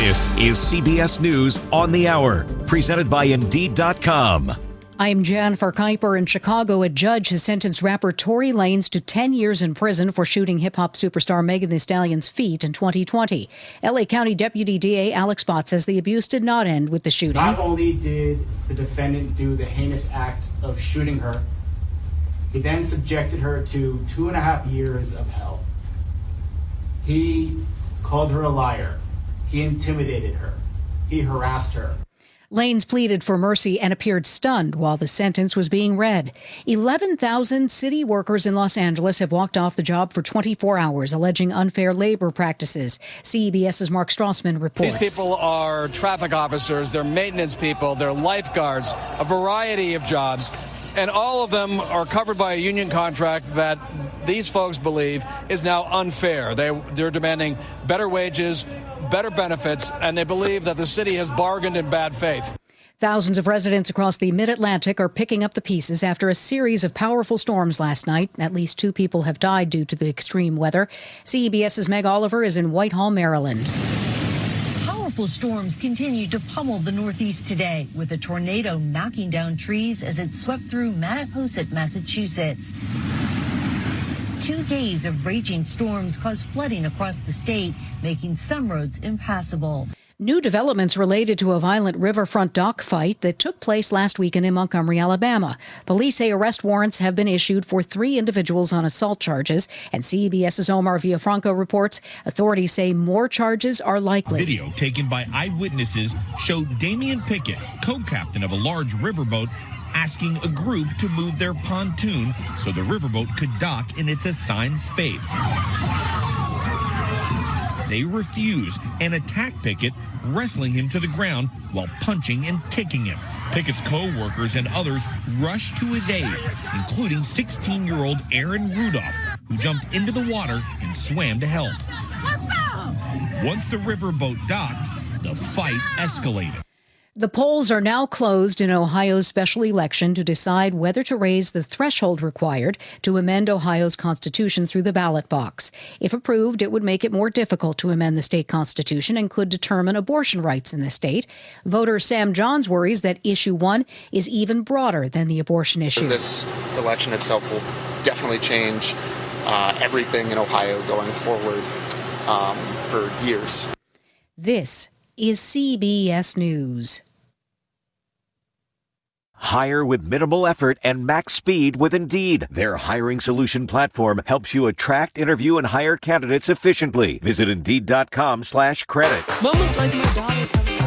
This is CBS News on the Hour, presented by Indeed.com. I'm Jennifer Kuiper. In Chicago, a judge has sentenced rapper Tory Lanez to 10 years in prison for shooting hip-hop superstar Megan Thee Stallion's feet in 2020. L.A. County Deputy DA Alex Bott says the abuse did not end with the shooting. Not only did the defendant do the heinous act of shooting her, he then subjected her to 2.5 years of hell. He called her a liar. He intimidated her. He harassed her. Lanez pleaded for mercy and appeared stunned while the sentence was being read. 11,000 city workers in Los Angeles have walked off the job for 24 hours, alleging unfair labor practices. CBS's Mark Strassman reports. These people are traffic officers, they're maintenance people, they're lifeguards, a variety of jobs. And all of them are covered by a union contract that these folks believe is now unfair. They're demanding better wages, better benefits, and they believe that the city has bargained in bad faith. Thousands of residents across the Mid-Atlantic are picking up the pieces after a series of powerful storms last night. At least 2 people have died due to the extreme weather. CBS's Meg Oliver is in Whitehall, Maryland. Powerful storms continued to pummel the Northeast today, with a tornado knocking down trees as it swept through Mattapoisett, Massachusetts. 2 days of raging storms caused flooding across the state, making some roads impassable. New developments related to a violent riverfront dock fight that took place last weekend in Montgomery, Alabama. Police say arrest warrants have been issued for 3 individuals on assault charges. And CBS's Omar Villafranca reports authorities say more charges are likely. Video taken by eyewitnesses showed Damian Pickett, co-captain of a large riverboat, asking a group to move their pontoon so the riverboat could dock in its assigned space. They refuse and attack Pickett, wrestling him to the ground while punching and kicking him. Pickett's co-workers and others rushed to his aid, including 16-year-old Aaron Rudolph, who jumped into the water and swam to help. Once the riverboat docked, the fight escalated. The polls are now closed in Ohio's special election to decide whether to raise the threshold required to amend Ohio's constitution through the ballot box. If approved, it would make it more difficult to amend the state constitution and could determine abortion rights in the state. Voter Sam Johns worries that issue 1 is even broader than the abortion issue. This election itself will definitely change everything in Ohio going forward for years. This is CBS News. Hire with minimal effort and max speed with Indeed. Their hiring solution platform helps you attract, interview, and hire candidates efficiently. Visit Indeed.com/credit. Moments like my daughter tell me.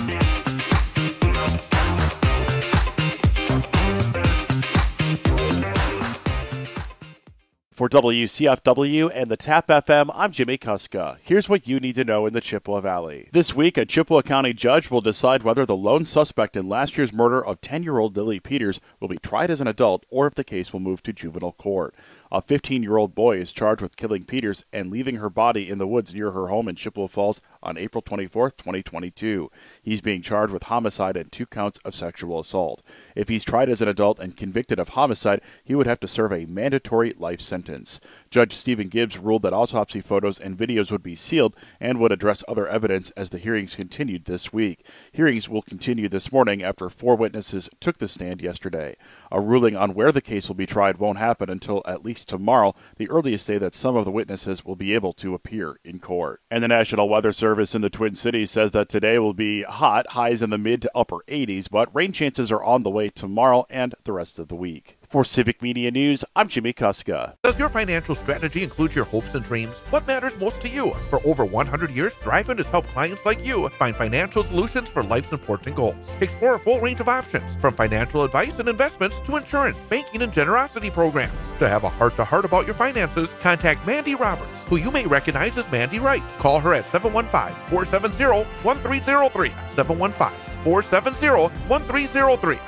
For WCFW and the TAP FM, I'm Jimmy Kuska. Here's what you need to know in the Chippewa Valley. This week, a Chippewa County judge will decide whether the lone suspect in last year's murder of 10-year-old Lily Peters will be tried as an adult or if the case will move to juvenile court. A 15-year-old boy is charged with killing Peters and leaving her body in the woods near her home in Chippewa Falls on April 24, 2022. He's being charged with homicide and 2 counts of sexual assault. If he's tried as an adult and convicted of homicide, he would have to serve a mandatory life sentence. Judge Stephen Gibbs ruled that autopsy photos and videos would be sealed and would address other evidence as the hearings continued this week. Hearings will continue this morning after 4 witnesses took the stand yesterday. A ruling on where the case will be tried won't happen until at least tomorrow, the earliest day that some of the witnesses will be able to appear in court. And the National Weather Service in the Twin Cities says that today will be hot, highs in the mid to upper 80s, but rain chances are on the way tomorrow and the rest of the week. For Civic Media News, I'm Jimmy Kuska. Does your financial strategy include your hopes and dreams? What matters most to you? For over 100 years, Thrivent has helped clients like you find financial solutions for life's important goals. Explore a full range of options, from financial advice and investments to insurance, banking, and generosity programs. To have a heart-to-heart about your finances, contact Mandy Roberts, who you may recognize as Mandy Wright. Call her at 715-470-1303. 715-470-1303.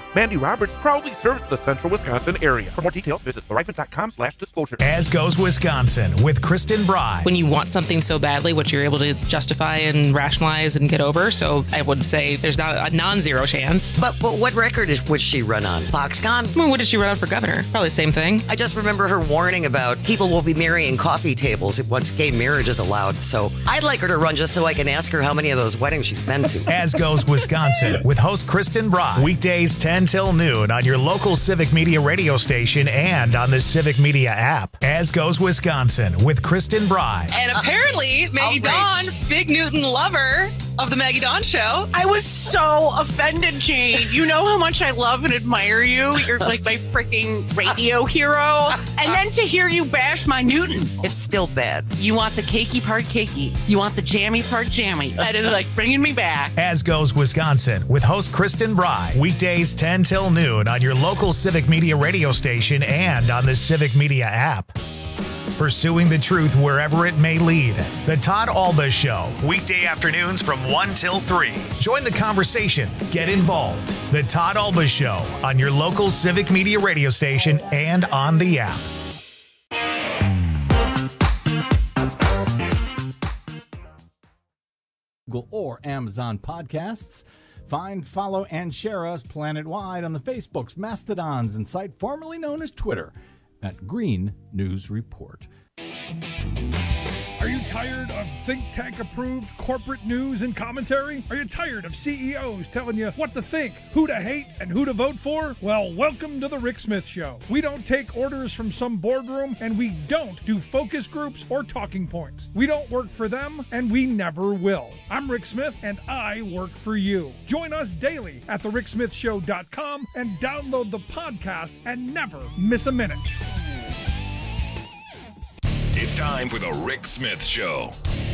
Mandy Roberts proudly serves the central Wisconsin area. For more details, visit thriven.com/disclosure. As Goes Wisconsin with Kristen Bry. When you want something so badly, what you're able to justify and rationalize and get over. So I would say there's not a non-zero chance. But what record would she run on? Foxconn? Well, what did she run on for governor? Probably the same thing. I just remember her warning about people will be marrying coffee tables once gay marriage is allowed. So I'd like her to run just so I can ask her how many of those weddings she's been to. As Goes Wisconsin with host Kristen Bry. Weekdays 10 till noon on your local Civic Media radio station and on the Civic Media app. As Goes Wisconsin with Kristen Bry. And apparently, Maggie Dawn, Fig Newton lover of the Maggie Dawn Show. I was so offended, Jane. You know how much I love and admire you. You're like my freaking radio hero. And then to hear you bash my Newton. It's still bad. You want the cakey part cakey. You want the jammy part jammy. That is like bringing me back. As Goes Wisconsin with host Kristen Bry. Weekdays 10 till noon on your local Civic Media radio station and on the Civic Media app. Pursuing the truth wherever it may lead. The Todd Alba Show. Weekday afternoons from 1 till 3. Join the conversation. Get involved. The Todd Alba Show on your local Civic Media radio station and on the app. Google or Amazon podcasts. Find, follow, and share us planet-wide on the Facebooks, Mastodons, and site formerly known as Twitter at Green News Report. Are you tired of think tank-approved corporate news and commentary? Are you tired of CEOs telling you what to think, who to hate, and who to vote for? Well, welcome to the Rick Smith Show. We don't take orders from some boardroom, and we don't do focus groups or talking points. We don't work for them, and we never will. I'm Rick Smith, and I work for you. Join us daily at thericksmithshow.com and download the podcast and never miss a minute. It's time for the Rick Smith Show.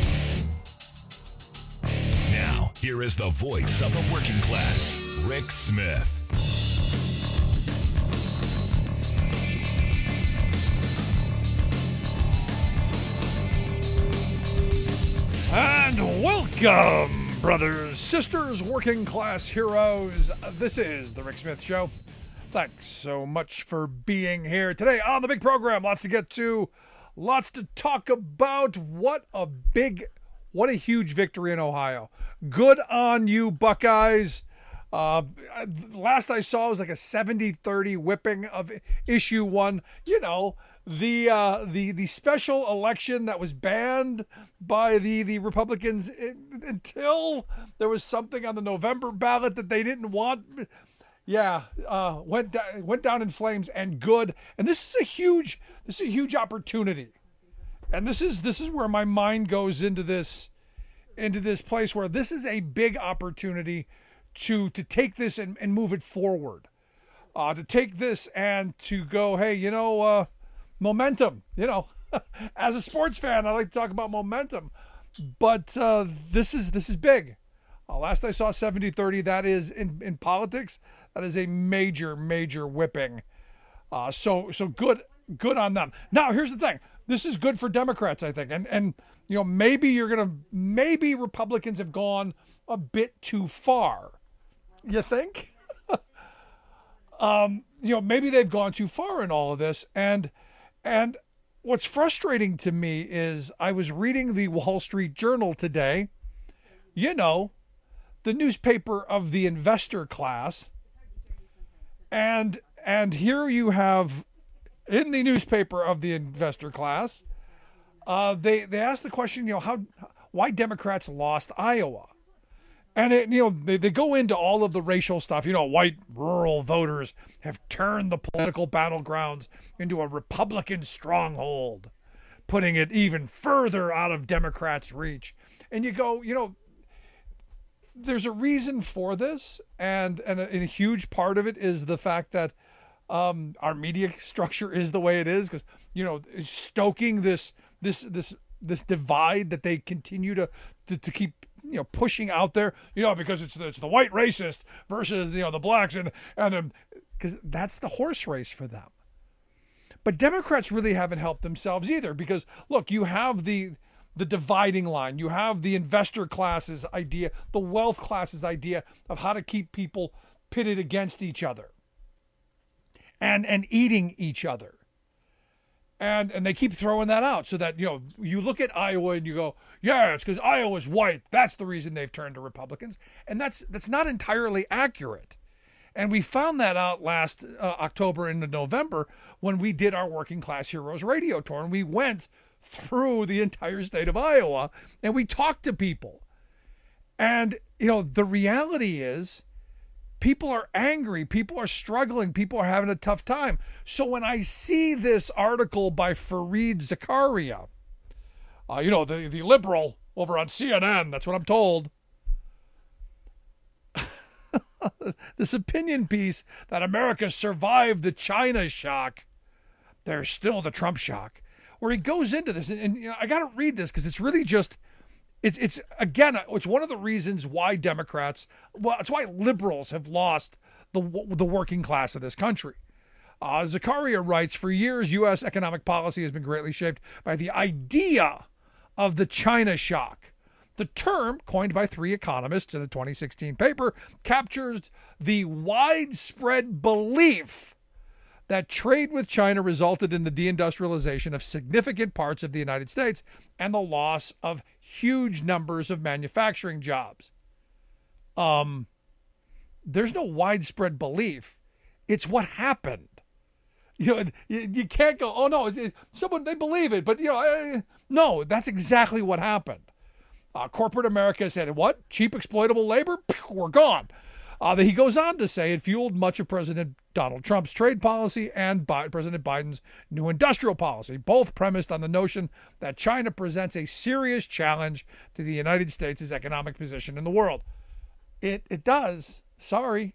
Now, here is the voice of the working class, Rick Smith. And welcome, brothers, sisters, working class heroes. This is the Rick Smith Show. Thanks so much for being here today on the big program. Lots to get to. Lots to talk about. What a huge victory in Ohio. Good on you, Buckeyes. Last I saw was like a 70-30 whipping of issue 1. You know, the special election that was banned by the Republicans until there was something on the November ballot that they didn't want. Yeah, went down in flames, and good. And this is a huge opportunity. And this is where my mind goes into this place where this is a big opportunity to take this and move it forward. To take this and to go, hey, momentum. As a sports fan, I like to talk about momentum. But this is big. Last I saw 70-30, that is in politics, that is a major whipping. So good on them. Now, here's the thing. This is good for Democrats, I think. And maybe Republicans have gone a bit too far. You think? Maybe they've gone too far in all of this. And what's frustrating to me is I was reading the Wall Street Journal today, the newspaper of the investor class. And here you have, in the newspaper of the investor class, they asked the question, why Democrats lost Iowa. And they go into all of the racial stuff. White rural voters have turned the political battlegrounds into a Republican stronghold, putting it even further out of Democrats' reach. And you go, there's a reason for this, and a huge part of it is the fact that our media structure is the way it is, because stoking this divide that they continue to keep pushing out there, because it's the white racist versus the blacks and because that's the horse race for them. But Democrats really haven't helped themselves either, because look, you have the dividing line, you have the investor class's idea, the wealth class's idea of how to keep people pitted against each other and eating each other. And they keep throwing that out so that, you look at Iowa and you go, yeah, it's because Iowa's white. That's the reason they've turned to Republicans. And that's not entirely accurate. And we found that out last October into November when we did our Working Class Heroes radio tour. And we went through the entire state of Iowa and we talked to people. And, the reality is people are angry. People are struggling. People are having a tough time. So when I see this article by Fareed Zakaria, the liberal over on CNN, that's what I'm told, this opinion piece that America survived the China shock, there's still the Trump shock, where he goes into this. And I got to read this because it's really just, it's one of the reasons why Democrats, it's why liberals have lost the working class of this country. Zakaria writes, for years, U.S. economic policy has been greatly shaped by the idea of the China shock. The term, coined by 3 economists in a 2016 paper, captures the widespread belief that trade with China resulted in the deindustrialization of significant parts of the United States and the loss of huge numbers of manufacturing jobs. There's no widespread belief. It's what happened. You can't go, oh no, someone, they believe it, but no, that's exactly what happened. Corporate America said, what? Cheap exploitable labor? We're gone. He goes on to say it fueled much of President Donald Trump's trade policy and President Biden's new industrial policy, both premised on the notion that China presents a serious challenge to the United States' economic position in the world. It does. Sorry.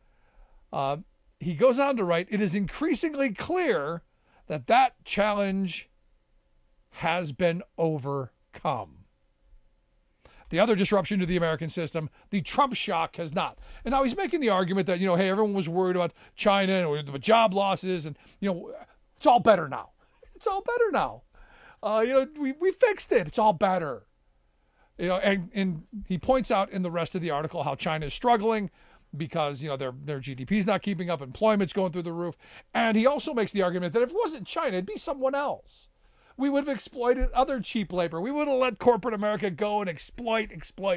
He goes on to write, it is increasingly clear that challenge has been overcome. The other disruption to the American system, the Trump shock, has not. And now he's making the argument that, hey, everyone was worried about China and the job losses and, it's all better now. It's all better now. We fixed it. It's all better. And he points out in the rest of the article how China is struggling because, their GDP is not keeping up, employment's going through the roof. And he also makes the argument that if it wasn't China, it'd be someone else. We would have exploited other cheap labor. We would have let corporate America go and exploit.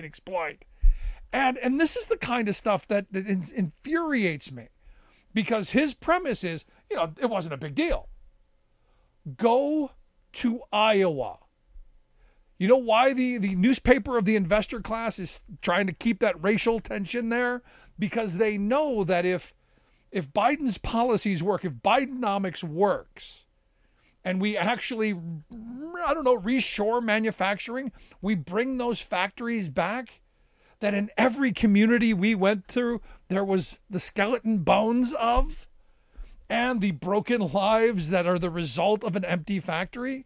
And this is the kind of stuff that infuriates me because his premise is, it wasn't a big deal. Go to Iowa. You know why the newspaper of the investor class is trying to keep that racial tension there? Because they know that if Biden's policies work, if Bidenomics works, and we actually, reshore manufacturing, we bring those factories back, that in every community we went through, there was the skeleton bones of, and the broken lives that are the result of an empty factory.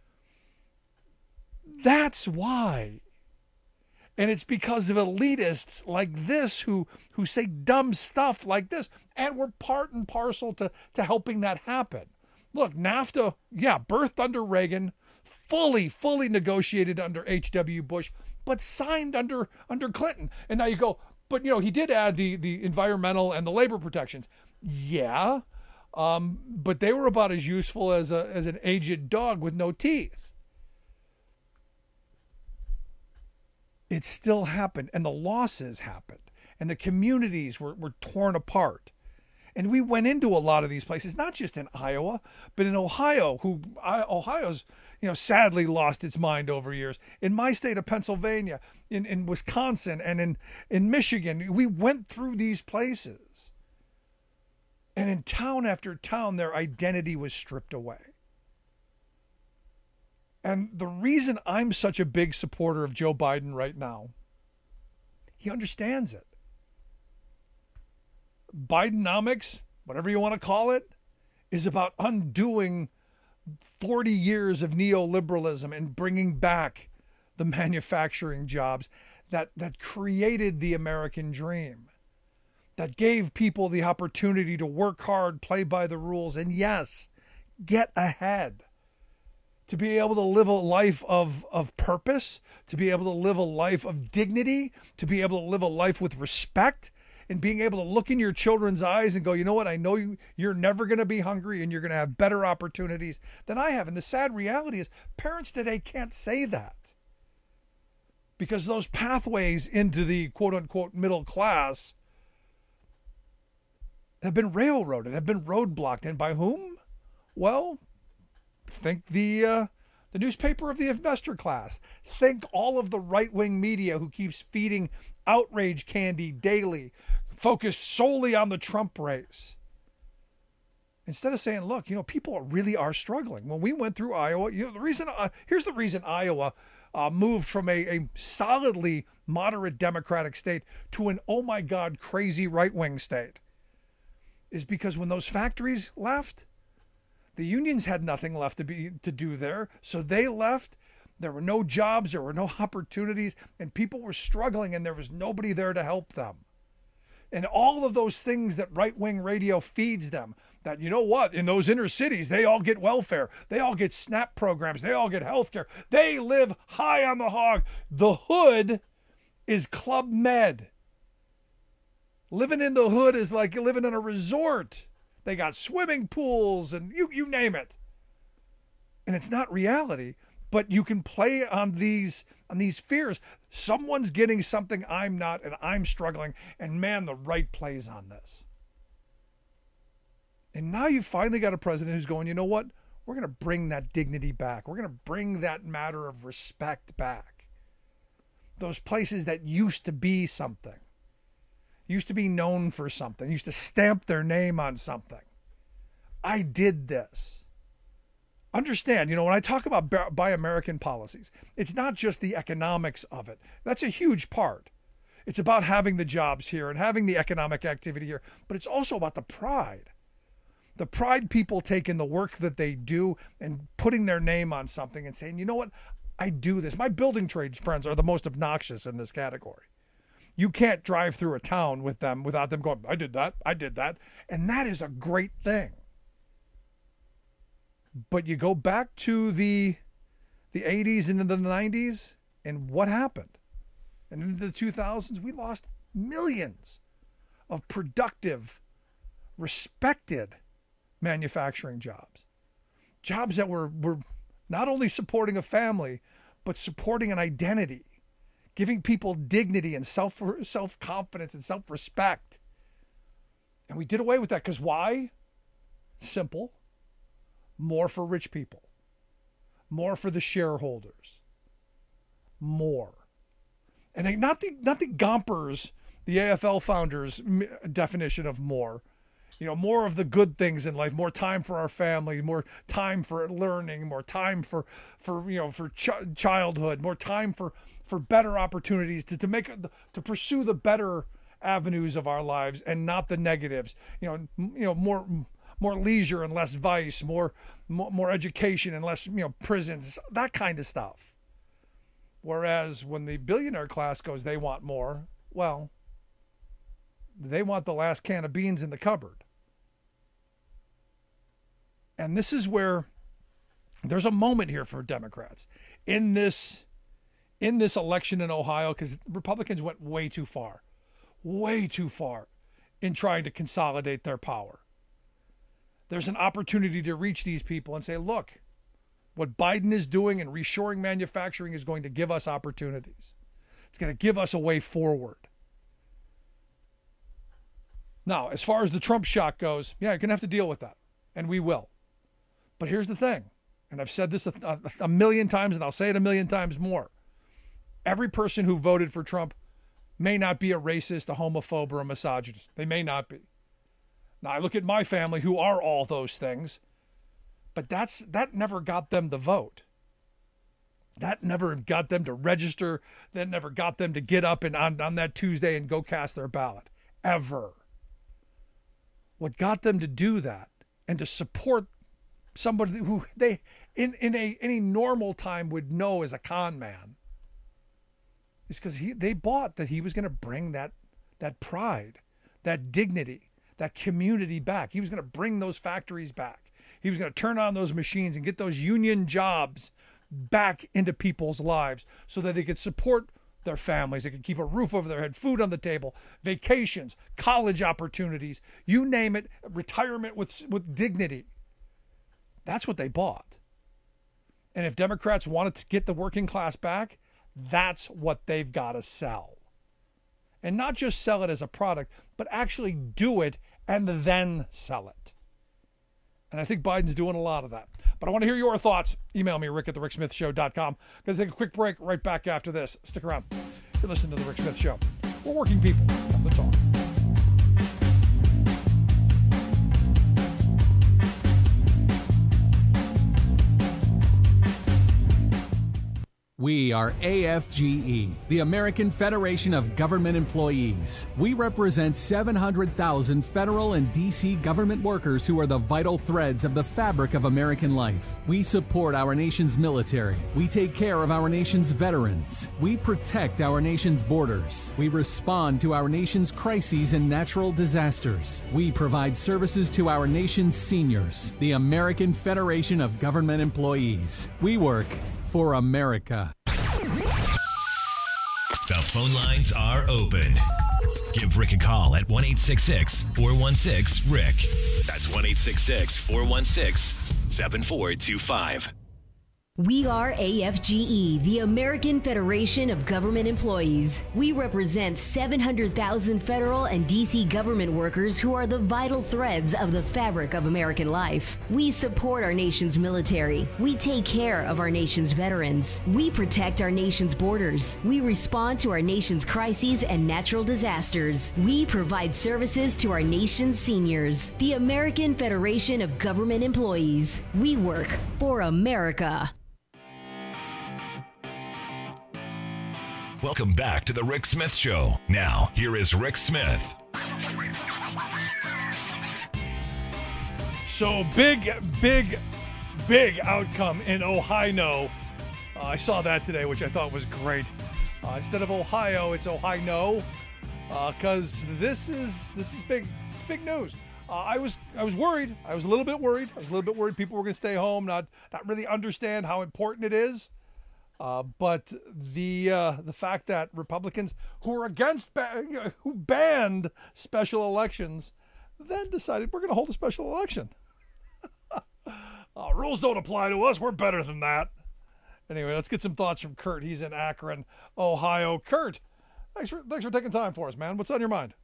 That's why. And it's because of elitists like this who say dumb stuff like this, and we're part and parcel to helping that happen. Look, NAFTA, birthed under Reagan, fully negotiated under H.W. Bush, but signed under Clinton. And now you go, but he did add the environmental and the labor protections. Yeah, but they were about as useful as an aged dog with no teeth. It still happened, and the losses happened, and the communities were torn apart. And we went into a lot of these places, not just in Iowa, but in Ohio, Ohio's, sadly lost its mind over years. In my state of Pennsylvania, in Wisconsin, and in Michigan, we went through these places. And in town after town, their identity was stripped away. And the reason I'm such a big supporter of Joe Biden right now, he understands it. Bidenomics, whatever you want to call it, is about undoing 40 years of neoliberalism and bringing back the manufacturing jobs that created the American dream, that gave people the opportunity to work hard, play by the rules, and yes, get ahead, to be able to live a life of purpose, to be able to live a life of dignity, to be able to live a life with respect, and being able to look in your children's eyes and go, you know what, I know you're never going to be hungry and you're going to have better opportunities than I have. And the sad reality is parents today can't say that because those pathways into the quote unquote middle class have been railroaded, have been roadblocked. And by whom? Well, think the newspaper of the investor class. Think all of the right-wing media who keeps feeding outrage candy daily, focused solely on the Trump race. Instead of saying, look, people really are struggling. When we went through Iowa, here's the reason Iowa moved from a solidly moderate Democratic state to an, oh my God, crazy right-wing state, is because when those factories left, the unions had nothing left to do there. So they left. There were no jobs. There were no opportunities. And people were struggling and there was nobody there to help them. And all of those things that right-wing radio feeds them, that, you know what, in those inner cities, they all get welfare. They all get SNAP programs. They all get health care. They live high on the hog. The hood is Club Med. Living in the hood is like living in a resort. They got swimming pools and you name it. And it's not reality, but you can play on these fears. Someone's getting something I'm not, and I'm struggling. And man, the right plays on this. And now you've finally got a president who's going, you know what? We're going to bring that dignity back. We're going to bring that matter of respect back. Those places that used to be something. Used to be known for something, used to stamp their name on something. I did this. Understand, when I talk about Buy American policies, it's not just the economics of it. That's a huge part. It's about having the jobs here and having the economic activity here, but it's also about the pride. The pride people take in the work that they do and putting their name on something and saying, you know what, I do this. My building trade friends are the most obnoxious in this category. You can't drive through a town with them without them going, I did that. And that is a great thing. But you go back to the 80s and the 90s, and what happened? And into the 2000s, we lost millions of productive, respected manufacturing jobs. Jobs that were not only supporting a family, but supporting an identity. Giving people dignity and self-confidence and self-respect. And we did away with that because why? Simple. More for rich people. More for the shareholders. More. And not the Gompers, the AFL founders' definition of more. More of the good things in life, more time for our family, more time for learning, more time for childhood, more time for better opportunities to pursue the better avenues of our lives and not the negatives. More leisure and less vice, more education and less prisons, that kind of stuff. Whereas when the billionaire class goes, they want more. Well, they want the last can of beans in the cupboard. And this is where there's a moment here for Democrats in this election in Ohio, because Republicans went way too far in trying to consolidate their power. There's an opportunity to reach these people and say, look, what Biden is doing and reshoring manufacturing is going to give us opportunities. It's going to give us a way forward. Now, as far as the Trump shot goes, yeah, you're going to have to deal with that, and we will. But here's the thing, and I've said this a million times, and I'll say it a million times more. Every person who voted for Trump may not be a racist, a homophobe, or a misogynist. They may not be. Now, I look at my family who are all those things, but that never got them to vote. That never got them to register. That never got them to get up and on that Tuesday and go cast their ballot. Ever. What got them to do that and to support somebody who they in any normal time would know as a con man is because they bought that he was going to bring that pride, that dignity, that community back. He was going to bring those factories back. He was going to turn on those machines and get those union jobs back into people's lives so that they could support their families. They can keep a roof over their head, food on the table, vacations, college opportunities, you name it, retirement with dignity. That's what they bought. And if Democrats wanted to get the working class back, that's what they've got to sell. And not just sell it as a product, but actually do it and then sell it. And I think Biden's doing a lot of that. But I want to hear your thoughts. Email me, rick@thericksmithshow.com. Going to take a quick break right back after this. Stick around. You're listening to The Rick Smith Show. We're working people on the talk. We are AFGE, the American Federation of Government Employees. We represent 700,000 federal and D.C. government workers who are the vital threads of the fabric of American life. We support our nation's military. We take care of our nation's veterans. We protect our nation's borders. We respond to our nation's crises and natural disasters. We provide services to our nation's seniors. The American Federation of Government Employees. We work for America. The phone lines are open. Give Rick a call at 1-866-416-RICK. That's 1-866-416-7425. We are AFGE, the American Federation of Government Employees. We represent 700,000 federal and D.C. government workers who are the vital threads of the fabric of American life. We support our nation's military. We take care of our nation's veterans. We protect our nation's borders. We respond to our nation's crises and natural disasters. We provide services to our nation's seniors. The American Federation of Government Employees. We work for America. Welcome back to the Rick Smith Show. Now, here is Rick Smith. So big outcome in Ohio. I saw that today, which I thought was great. Instead of Ohio, it's Ohio, because this is big. It's big news. I was worried. I was a little bit worried. People were going to stay home, not really understand how important it is. But the fact that Republicans who are who banned special elections then decided we're going to hold a special election. Rules don't apply to us. We're better than that. Anyway, let's get some thoughts from Kurt. He's in Akron, Ohio. Kurt, thanks for taking time for us, man. What's on your mind?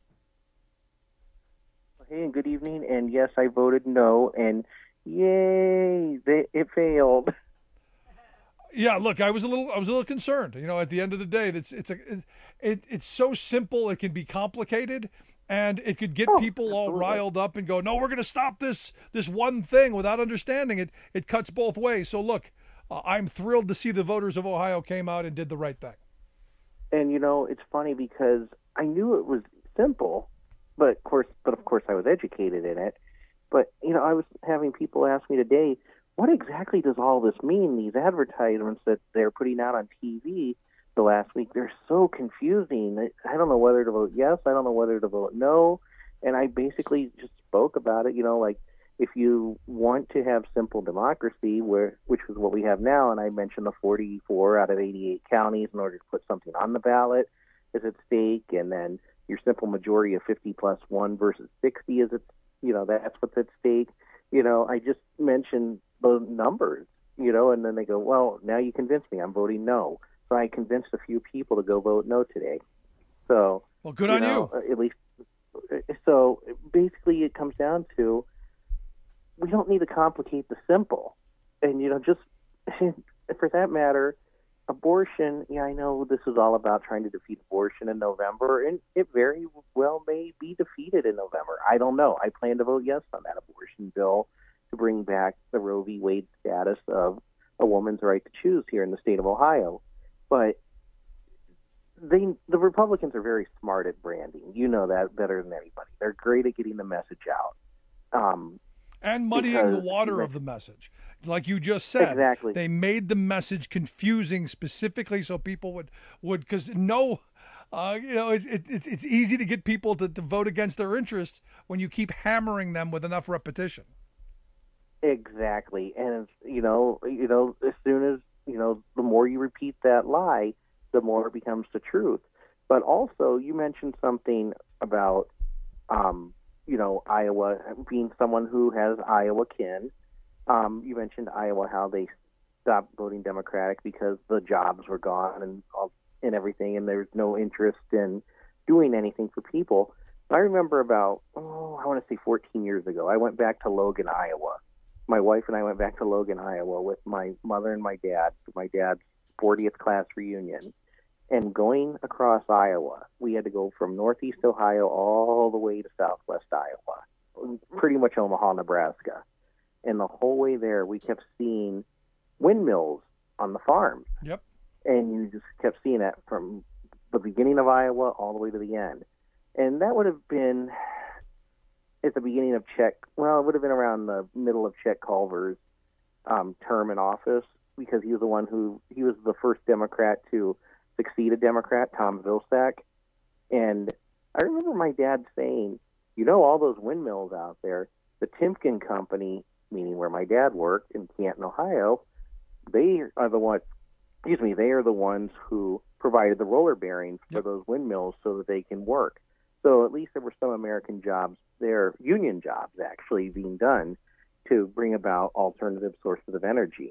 Hey, and good evening. And yes, I voted no, and yay, it failed. Yeah, look, I was a little concerned. You know, at the end of the day, it's so simple. It can be complicated, and it could get people all riled up and go, "No, we're going to stop this one thing," without understanding it. It cuts both ways. So look, I'm thrilled to see the voters of Ohio came out and did the right thing. And you know, it's funny because I knew it was simple, but of course, I was educated in it. But you know, I was having people ask me today, what exactly does all this mean? These advertisements that they're putting out on TV the last week, they're so confusing. I don't know whether to vote yes. I don't know whether to vote no. And I basically just spoke about it, you know, like if you want to have simple democracy, which is what we have now, and I mentioned the 44 out of 88 counties in order to put something on the ballot is at stake, and then your simple majority of 50 plus 1 versus 60 is at, you know, that's what's at stake. You know, I just mentioned those numbers, you know, and then they go, well, now you convinced me, I'm voting no. So I convinced a few people to go vote no today. So, well, good on you. At least, so basically it comes down to, we don't need to complicate the simple. And, you know, just for that matter, abortion, yeah, I know this is all about trying to defeat abortion in November, and it very well may be defeated in November. I don't know. I plan to vote yes on that abortion bill to bring back the Roe v. Wade status of a woman's right to choose here in the state of Ohio. But the Republicans are very smart at branding. You know that better than anybody. They're great at getting the message out. And muddying the water of the message. Like you just said, exactly. They made the message confusing specifically so people would because no, you know, it's easy to get people to vote against their interests when you keep hammering them with enough repetition. Exactly, and you know, as soon as, you know, the more you repeat that lie, the more it becomes the truth. But also, you mentioned something about, Iowa being someone who has Iowa kin. You mentioned Iowa, how they stopped voting Democratic because the jobs were gone and everything, and there's no interest in doing anything for people. I remember about, I want to say 14 years ago, I went back to Logan, Iowa. My wife and I went back to Logan, Iowa with my mother and my dad for my dad's 40th class reunion. And going across Iowa, we had to go from northeast Ohio all the way to southwest Iowa, pretty much Omaha, Nebraska. And the whole way there, we kept seeing windmills on the farms. Yep. And you just kept seeing that from the beginning of Iowa all the way to the end. And that would have been at the beginning of it would have been around the middle of Chet Culver's term in office, because he was the first Democrat to succeed a Democrat, Tom Vilsack. And I remember my dad saying, all those windmills out there, the Timken Company, meaning where my dad worked in Canton, Ohio, they are the ones who provided the roller bearings for those windmills so that they can work. So at least there were some American jobs there, union jobs actually being done to bring about alternative sources of energy.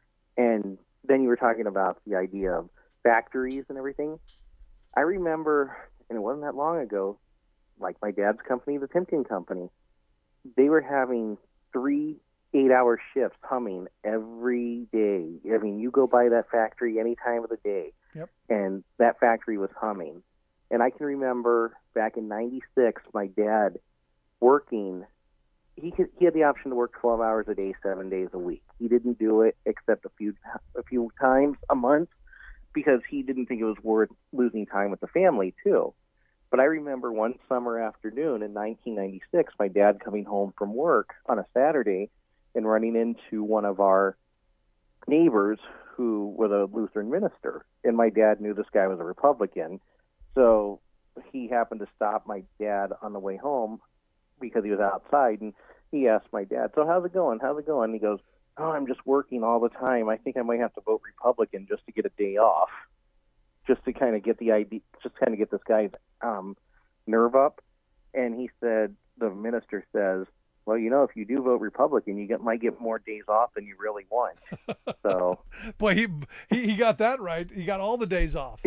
And then you were talking about the idea of factories and everything. I remember, and it wasn't that long ago, like my dad's company, the Timken Company, they were having 3 8-hour shifts humming every day. I mean, you go by that factory any time of the day, and that factory was humming. And I can remember back in '96, my dad working. He had the option to work 12 hours a day, 7 days a week. He didn't do it except a few times a month, because he didn't think it was worth losing time with the family too. But I remember one summer afternoon in 1996, my dad coming home from work on a Saturday and running into one of our neighbors who was a Lutheran minister. And my dad knew this guy was a Republican. So he happened to stop my dad on the way home because he was outside. And he asked my dad, "So how's it going? How's it going?" And he goes, "Oh, I'm just working all the time. I think I might have to vote Republican just to get a day off, just to kind of get the idea, just kind of get this guy's nerve up." And he said, the minister says, "Well, if you do vote Republican, you might get more days off than you really want." So, boy, he got that right. He got all the days off.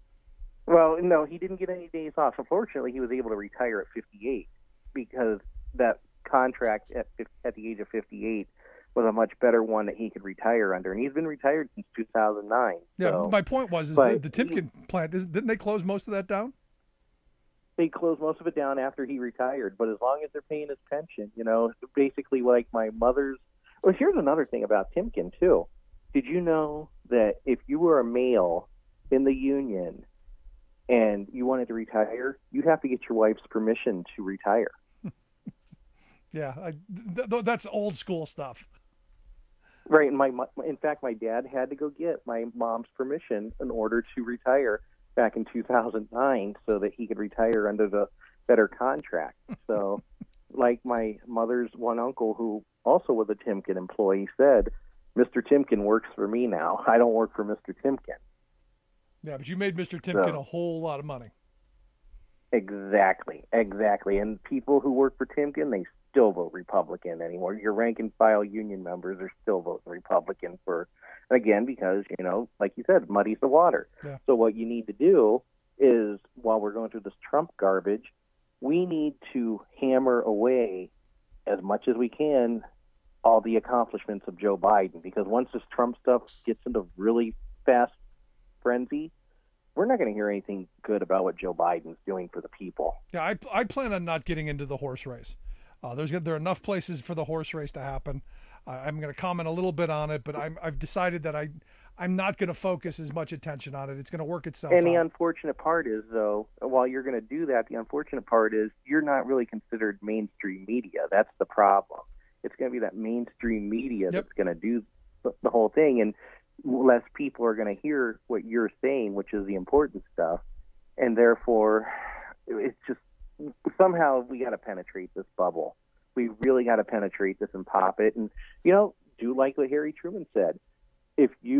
Well, no, he didn't get any days off. Unfortunately, he was able to retire at 58 because that contract at the age of 58 was a much better one that he could retire under, and he's been retired since 2009. Yeah, so, my point was the Timken plant, didn't they close most of that down? They closed most of it down after he retired, but as long as they're paying his pension, basically like my mother's. Well, here's another thing about Timken too. Did you know that if you were a male in the union and you wanted to retire, you'd have to get your wife's permission to retire? Yeah, that's old school stuff. Right. In fact, my dad had to go get my mom's permission in order to retire back in 2009 so that he could retire under the better contract. So like my mother's one uncle, who also was a Timken employee, said, "Mr. Timken works for me now. I don't work for Mr. Timken." Yeah, but you made Mr. Timken a whole lot of money. Exactly. And people who work for Timken, they still vote Republican anymore. Your rank and file union members are still voting Republican because, like you said, muddies the water. Yeah. So what you need to do is, while we're going through this Trump garbage, we need to hammer away as much as we can all the accomplishments of Joe Biden, because once this Trump stuff gets into really fast frenzy, we're not going to hear anything good about what Joe Biden's doing for the people. Yeah, I plan on not getting into the horse race. There are enough places for the horse race to happen. I'm going to comment a little bit on it, but I've decided that I'm not going to focus as much attention on it. It's going to work itself out. And the unfortunate part is, though, while you're going to do that, the unfortunate part is you're not really considered mainstream media. That's the problem. It's going to be that mainstream media that's going to do the whole thing, and less people are going to hear what you're saying, which is the important stuff. And therefore, it's just somehow we got to penetrate this bubble. We really got to penetrate this and pop it. And, do like what Harry Truman said. If you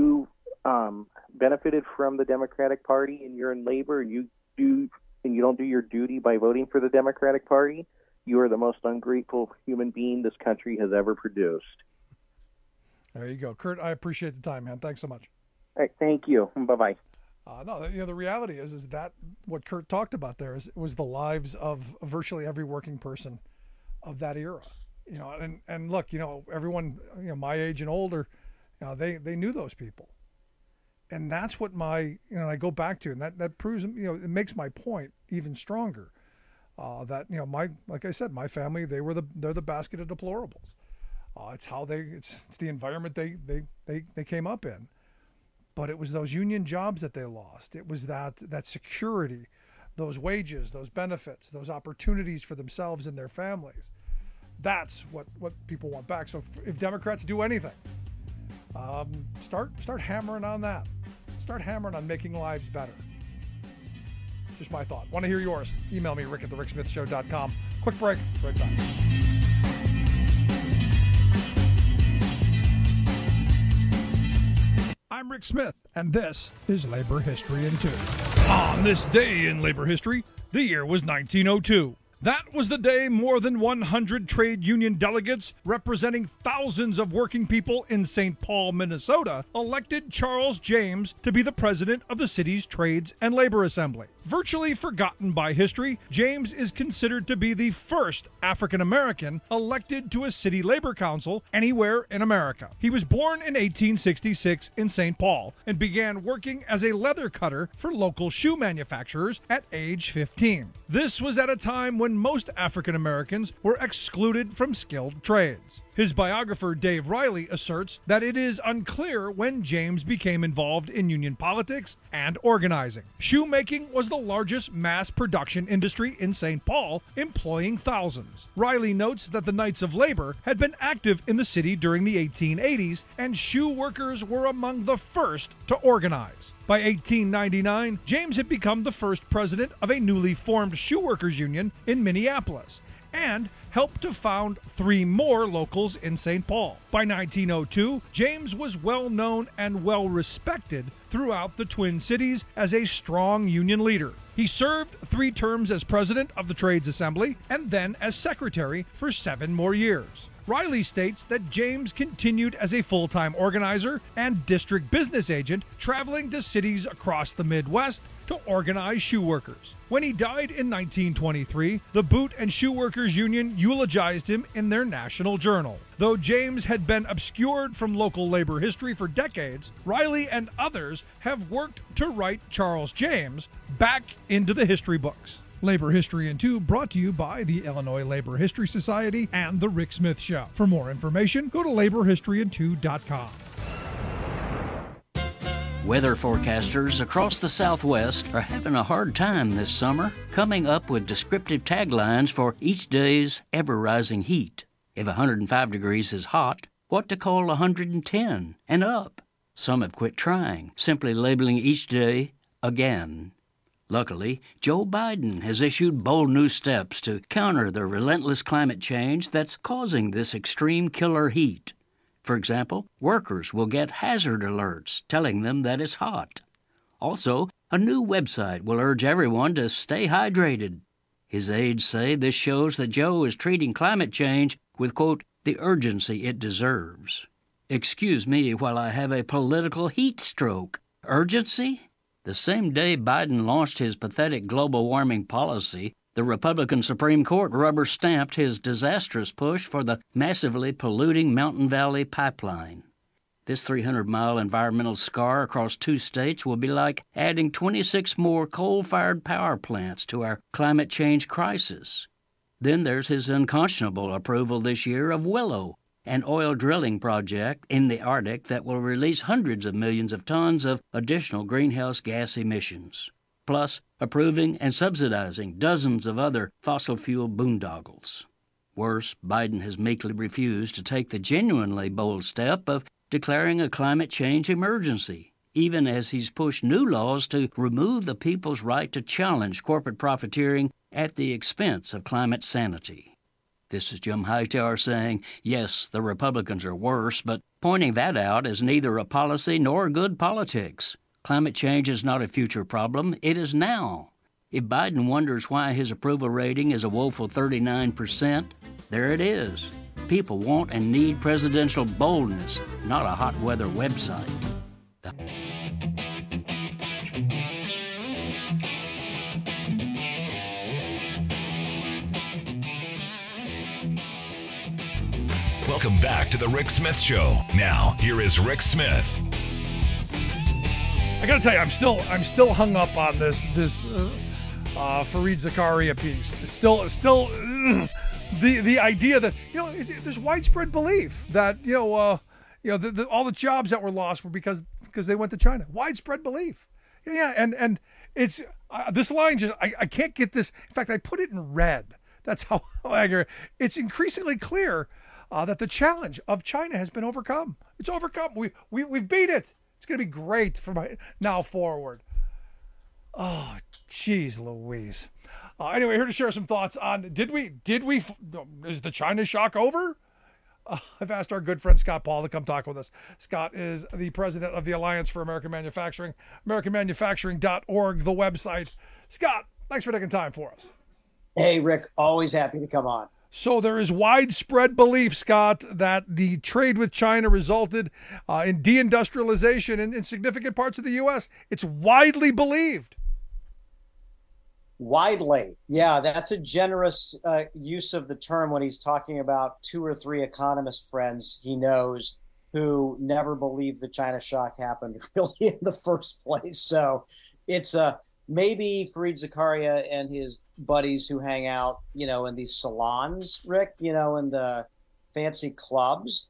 benefited from the Democratic Party and you're in labor and you don't do your duty by voting for the Democratic Party, you are the most ungrateful human being this country has ever produced. There you go. Kurt, I appreciate the time, man. Thanks so much. All right, thank you. Bye-bye. The reality is that what Kurt talked about there was the lives of virtually every working person of that era. And look, everyone, my age and older, they knew those people. And that's what I go back to, and that proves, it makes my point even stronger. That like I said, my family, they're the basket of deplorables. It's the environment they came up in. But it was those union jobs that they lost. It was that security, those wages, those benefits, those opportunities for themselves and their families. That's what people want back. So if Democrats do anything, start hammering on that. Start hammering on making lives better. Just my thought. Want to hear yours? Email me, rick@thericksmithshow.com. Quick break. Right back. I'm Rick Smith, and this is Labor History in 2. On this day in labor history, the year was 1902. That was the day more than 100 trade union delegates representing thousands of working people in St. Paul, Minnesota, elected Charles James to be the president of the city's Trades and Labor Assembly. Virtually forgotten by history, James is considered to be the first African American elected to a city labor council anywhere in America. He was born in 1866 in St. Paul and began working as a leather cutter for local shoe manufacturers at age 15. This was at a time when most African Americans were excluded from skilled trades. His biographer, Dave Riley, asserts that it is unclear when James became involved in union politics and organizing. Shoemaking was the largest mass production industry in St. Paul, employing thousands. Riley notes that the Knights of Labor had been active in the city during the 1880s, and shoe workers were among the first to organize. By 1899, James had become the first president of a newly formed shoeworkers union in Minneapolis, and helped to found 3 more locals in St. Paul. By 1902, James was well known and well respected throughout the Twin Cities as a strong union leader. He served 3 terms as president of the Trades Assembly and then as secretary for 7 more years. Riley states that James continued as a full-time organizer and district business agent, traveling to cities across the Midwest to organize shoe workers. When he died in 1923, the Boot and Shoe Workers Union eulogized him in their national journal. Though James had been obscured from local labor history for decades, Riley and others have worked to write Charles James back into the history books. Labor History in 2 brought to you by the Illinois Labor History Society and The Rick Smith Show. For more information, go to laborhistoryin2.com. Weather forecasters across the Southwest are having a hard time this summer, coming up with descriptive taglines for each day's ever-rising heat. If 105 degrees is hot, what to call 110 and up? Some have quit trying, simply labeling each day again. Luckily, Joe Biden has issued bold new steps to counter the relentless climate change that's causing this extreme killer heat. For example, workers will get hazard alerts telling them that it's hot. Also, a new website will urge everyone to stay hydrated. His aides say this shows that Joe is treating climate change with, quote, the urgency it deserves. Excuse me while I have a political heat stroke. Urgency? The same day Biden launched his pathetic global warming policy, the Republican Supreme Court rubber-stamped his disastrous push for the massively polluting Mountain Valley Pipeline. This 300-mile environmental scar across 2 states will be like adding 26 more coal-fired power plants to our climate change crisis. Then there's his unconscionable approval this year of Willow, an oil drilling project in the Arctic that will release hundreds of millions of tons of additional greenhouse gas emissions, plus approving and subsidizing dozens of other fossil fuel boondoggles. Worse, Biden has meekly refused to take the genuinely bold step of declaring a climate change emergency, even as he's pushed new laws to remove the people's right to challenge corporate profiteering at the expense of climate sanity. This is Jim Hightower saying, yes, the Republicans are worse, but pointing that out is neither a policy nor good politics. Climate change is not a future problem, it is now. If Biden wonders why his approval rating is a woeful 39%, there it is. People want and need presidential boldness, not a hot weather website. Welcome back to the Rick Smith Show. Now, here is Rick Smith. I got to tell you, I'm still hung up on this Fareed Zakaria piece. Still, the idea that there's widespread belief that all the jobs that were lost were because they went to China. Widespread belief. Yeah, and it's this line just I can't get this. In fact, I put it in red. That's how angry. It's increasingly clear that the challenge of China has been overcome. It's overcome. We've beat it. It's going to be great from now forward. Oh, geez, Louise. Anyway, here to share some thoughts on is the China shock over? I've asked our good friend Scott Paul to come talk with us. Scott is the president of the Alliance for American Manufacturing, AmericanManufacturing.org, the website. Scott, thanks for taking time for us. Hey, Rick, always happy to come on. So there is widespread belief, Scott, that the trade with China resulted in deindustrialization in significant parts of the U.S. It's widely believed. Widely. Yeah, that's a generous use of the term when he's talking about 2 or 3 economist friends he knows who never believed the China shock happened really in the first place. So it's maybe Fareed Zakaria and his buddies who hang out, in these salons, Rick, in the fancy clubs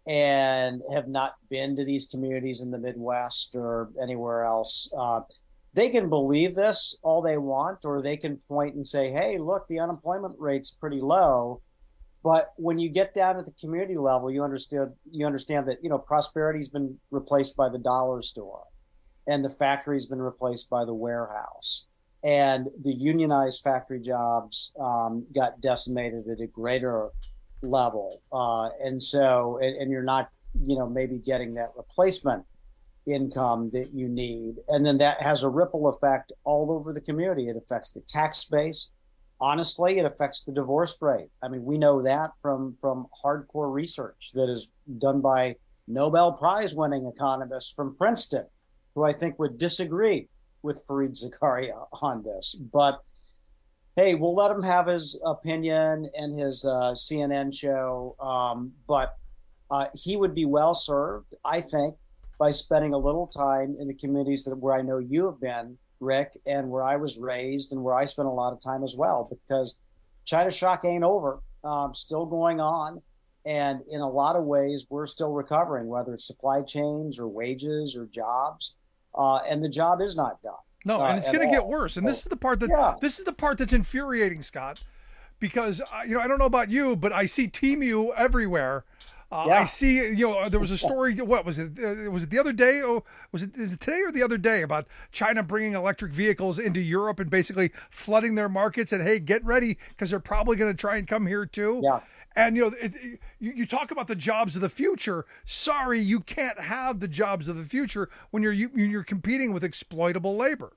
and have not been to these communities in the Midwest or anywhere else. They can believe this all they want, or they can point and say, hey, look, the unemployment rate's pretty low. But when you get down at the community level, you understand that, prosperity's been replaced by the dollar store, and the factory's been replaced by the warehouse. And the unionized factory jobs got decimated at a greater level. And you're not, maybe getting that replacement income that you need. And then that has a ripple effect all over the community. It affects the tax base. Honestly, it affects the divorce rate. I mean, we know that from hardcore research that is done by Nobel Prize winning economists from Princeton, who I think would disagree with Fareed Zakaria on this. But hey, we'll let him have his opinion and his CNN show. But he would be well served, I think, by spending a little time in the communities where I know you have been, Rick, and where I was raised and where I spent a lot of time as well, because China shock ain't over, still going on. And in a lot of ways, we're still recovering, whether it's supply chains or wages or jobs. And the job is not done. No, and it's going to get worse. And this is the part that's infuriating, Scott, because I don't know about you, but I see Temu everywhere. I see, there was a story. What was it? Was it the other day? Is it today or the other day about China bringing electric vehicles into Europe and basically flooding their markets? And hey, get ready because they're probably going to try and come here too. Yeah. And you talk about the jobs of the future. Sorry, you can't have the jobs of the future when you're competing with exploitable labor.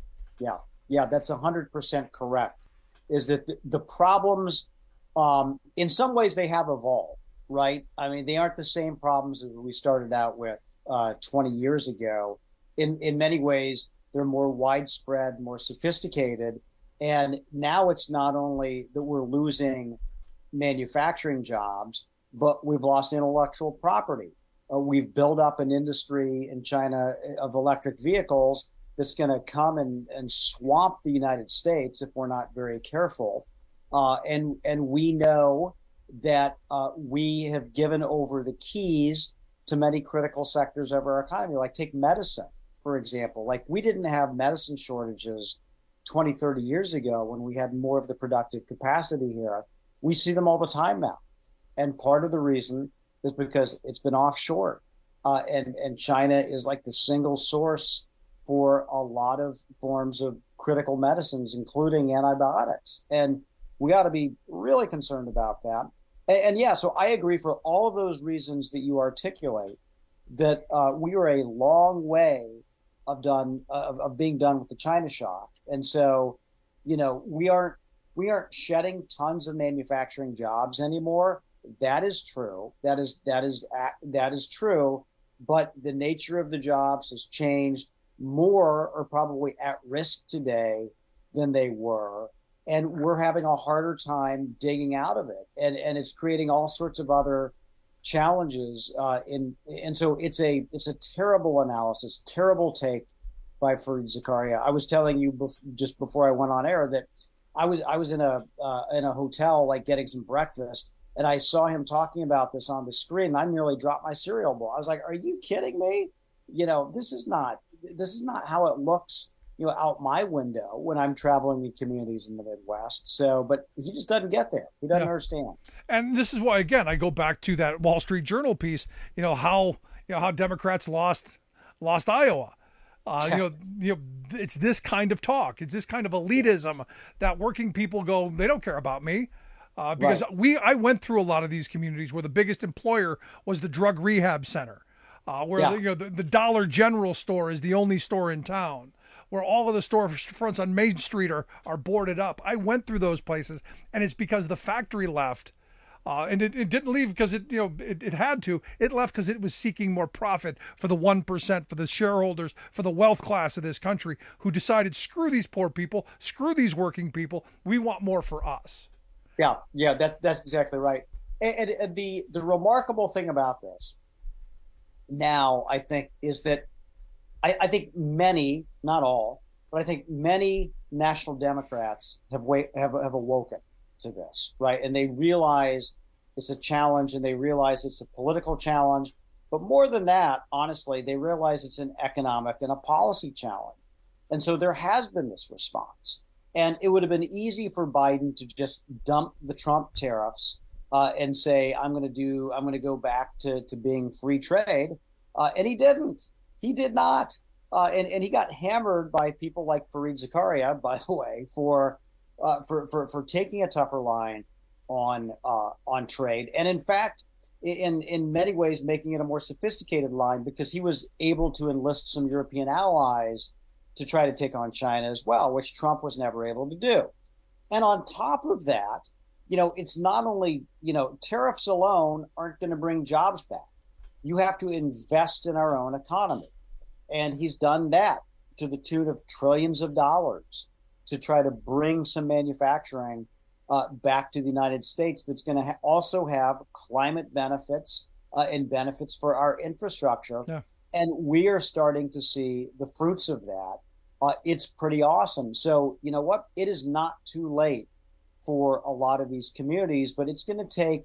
Yeah, that's 100% correct. Is that the problems? In some ways, they have evolved. Right. I mean, they aren't the same problems as we started out with 20 years ago. In many ways, they're more widespread, more sophisticated. And now it's not only that we're losing manufacturing jobs, but we've lost intellectual property. We've built up an industry in China of electric vehicles that's going to come and swamp the United States if we're not very careful. And we know that we have given over the keys to many critical sectors of our economy, like take medicine, for example. Like we didn't have medicine shortages 20, 30 years ago when we had more of the productive capacity here. We see them all the time now. And part of the reason is because it's been offshore. And China is like the single source for a lot of forms of critical medicines, including antibiotics. And we ought to be really concerned about that. And yeah, so I agree for all of those reasons that you articulate that we are a long way of being done with the China shock. And so, we aren't shedding tons of manufacturing jobs anymore. That is true. That is true. But the nature of the jobs has changed. More are probably at risk today than they were. And we're having a harder time digging out of it. And it's creating all sorts of other challenges. And so it's a terrible analysis, terrible take by Fareed Zakaria. I was telling you just before I went on air that I was in a hotel, like getting some breakfast, and I saw him talking about this on the screen, and I nearly dropped my cereal bowl. I was like, "Are you kidding me? This is not how it looks, out my window when I'm traveling to communities in the Midwest." So, but he just doesn't get there. He doesn't understand. And this is why, again, I go back to that Wall Street Journal piece. How Democrats lost Iowa. It's this kind of talk. It's this kind of elitism that working people go, they don't care about me. Because I went through a lot of these communities where the biggest employer was the drug rehab center, where the Dollar General store is the only store in town, where all of the storefronts on Main Street are boarded up. I went through those places, and it's because the factory left. And it didn't leave because it had to. It left because it was seeking more profit for the 1%, for the shareholders, for the wealth class of this country, who decided, screw these poor people, screw these working people. We want more for us. Yeah, that's exactly right. And the remarkable thing about this now, I think, is that I think many, not all, but I think many national Democrats have awoken to this, right? And they realize it's a challenge, and they realize it's a political challenge. But more than that, honestly, they realize it's an economic and a policy challenge. And so there has been this response. And it would have been easy for Biden to just dump the Trump tariffs and say, I'm going to go back to being free trade. And he didn't. He did not. And he got hammered by people like Fareed Zakaria, by the way, for taking a tougher line on trade. And in fact, in many ways, making it a more sophisticated line, because he was able to enlist some European allies to try to take on China as well, which Trump was never able to do. And on top of that, it's not only, tariffs alone aren't going to bring jobs back. You have to invest in our own economy. And he's done that to the tune of trillions of dollars to try to bring some manufacturing back to the United States that's going to also have climate benefits and benefits for our infrastructure. Yeah. And we are starting to see the fruits of that. It's pretty awesome. So, you know what? It is not too late for a lot of these communities, but it's going to take,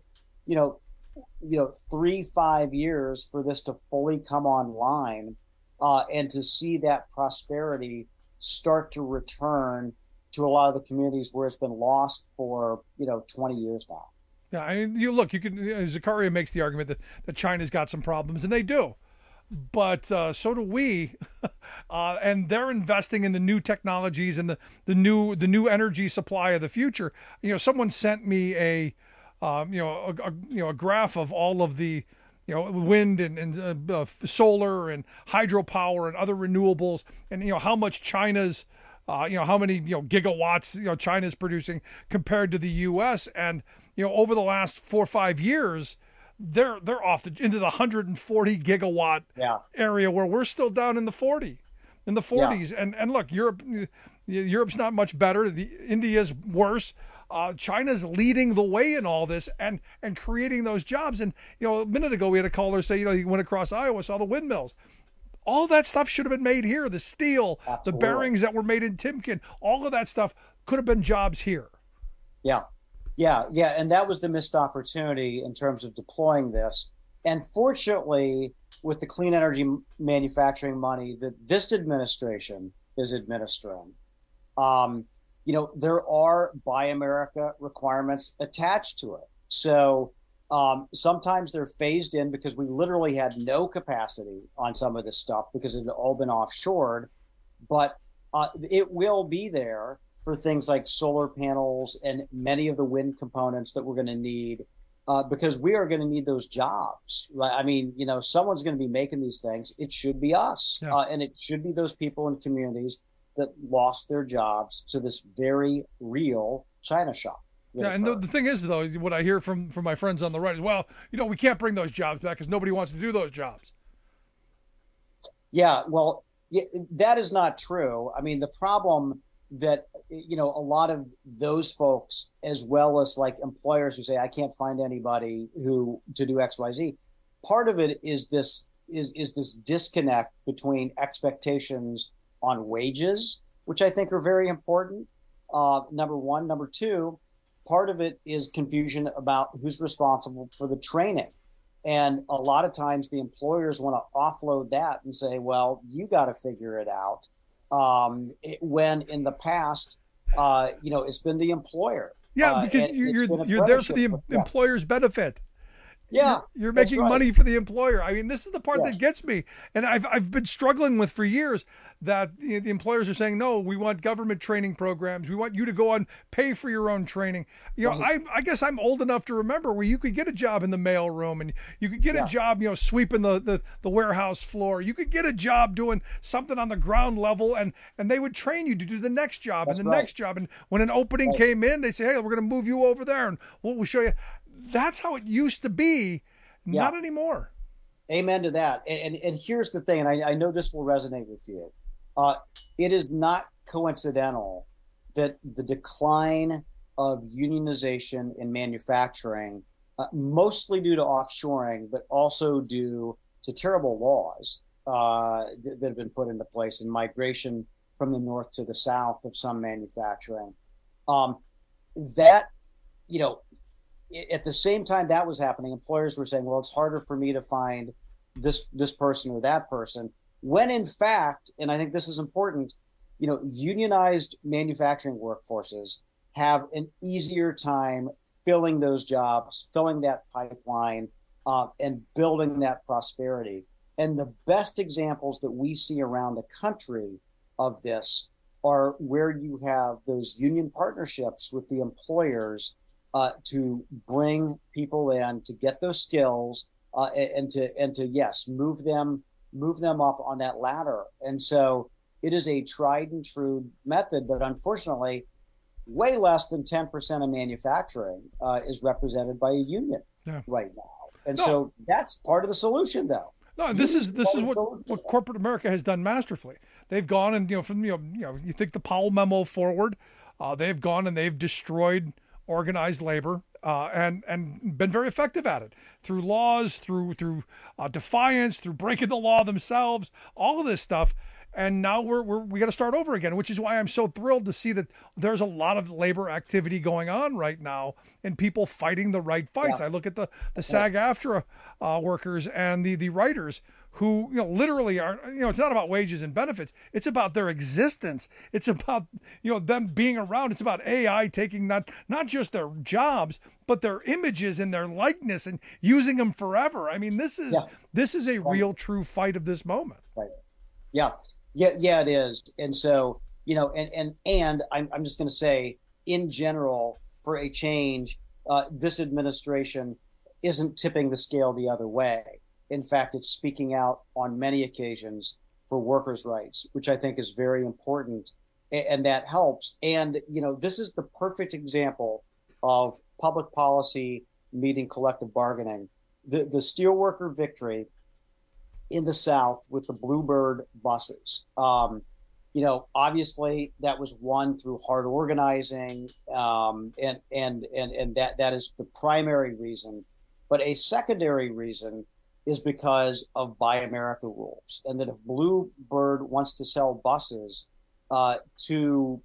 3-5 years for this to fully come online and to see that prosperity start to return to a lot of the communities where it's been lost for, 20 years now. Yeah, I mean, Zakaria makes the argument that China's got some problems, and they do. But so do we, and they're investing in the new technologies and the new energy supply of the future. Someone sent me a graph of all of the wind and solar and hydropower and other renewables, and how much China's how many gigawatts China's producing compared to the U.S. And over the last 4 or 5 years, they're off into the 140 gigawatt area, where we're still down in the 40s. Yeah. And look, Europe's not much better. India's worse. China's leading the way in all this and creating those jobs. And a minute ago we had a caller say he went across Iowa, saw the windmills. All that stuff should have been made here. The steel, the bearings that were made in Timken, all of that stuff could have been jobs here. Yeah. And that was the missed opportunity in terms of deploying this. And fortunately, with the clean energy manufacturing money that this administration is administering, there are Buy America requirements attached to it. So sometimes they're phased in because we literally had no capacity on some of this stuff because it had all been offshored. But it will be there. for things like solar panels and many of the wind components that we're going to need, because we are going to need those jobs, right? I mean, someone's going to be making these things. It should be us, and it should be those people in communities that lost their jobs to this very real China shock. Yeah, and the thing is, though, what I hear from my friends on the right is, well, we can't bring those jobs back because nobody wants to do those jobs. Yeah, well, that is not true. I mean, the problem that, a lot of those folks, as well as like employers who say, I can't find anybody to do X, Y, Z. Part of it is this disconnect between expectations on wages, which I think are very important. Number one. Number two, part of it is confusion about who's responsible for the training. And a lot of times the employers want to offload that and say, well, you got to figure it out. When in the past, it's been the employer. Yeah, because you're there for the employer's benefit. Yeah, you're making money for the employer. I mean, this is the part that gets me, and I've been struggling with for years that the employers are saying, no, we want government training programs. We want you to go on, pay for your own training. I guess I'm old enough to remember where you could get a job in the mailroom, and you could get a job, sweeping the warehouse floor. You could get a job doing something on the ground level, and they would train you to do the next job and the next job. And when an opening came in, they say, hey, we're going to move you over there, and we'll show you. That's how it used to be. Not anymore. Amen to that. And here's the thing, and I know this will resonate with you. It is not coincidental that the decline of unionization in manufacturing, mostly due to offshoring, but also due to terrible laws that have been put into place and migration from the north to the south of some manufacturing. At the same time that was happening, employers were saying, well, it's harder for me to find this person or that person. When in fact, and I think this is important, unionized manufacturing workforces have an easier time filling those jobs, filling that pipeline, and building that prosperity. And the best examples that we see around the country of this are where you have those union partnerships with the employers to bring people in, to get those skills, and to move them up on that ladder. And so it is a tried and true method, but unfortunately, way less than 10% of manufacturing is represented by a union right now. And so that's part of the solution, though. No, this is what corporate America has done masterfully. They've gone and you think the Powell memo forward, they've gone and they've destroyed organized labor and been very effective at it through laws, through defiance, through breaking the law themselves, all of this stuff. And now we got to start over again, which is why I'm so thrilled to see that there's a lot of labor activity going on right now and people fighting the right fights. I look at the SAG-AFTRA workers and the writers who literally are, it's not about wages and benefits. It's about their existence. It's about, them being around. It's about AI taking not just their jobs, but their images and their likeness and using them forever. I mean, this is a real true fight of this moment. Right. Yeah, it is. And so, and I'm just going to say, in general, for a change, this administration isn't tipping the scale the other way. In fact, it's speaking out on many occasions for workers' rights, which I think is very important, and that helps. And, this is the perfect example of public policy meeting collective bargaining. The steelworker victory in the South with the Bluebird buses. Obviously that was won through hard organizing, and that is the primary reason. But a secondary reason is because of Buy America rules, and that if Bluebird wants to sell buses to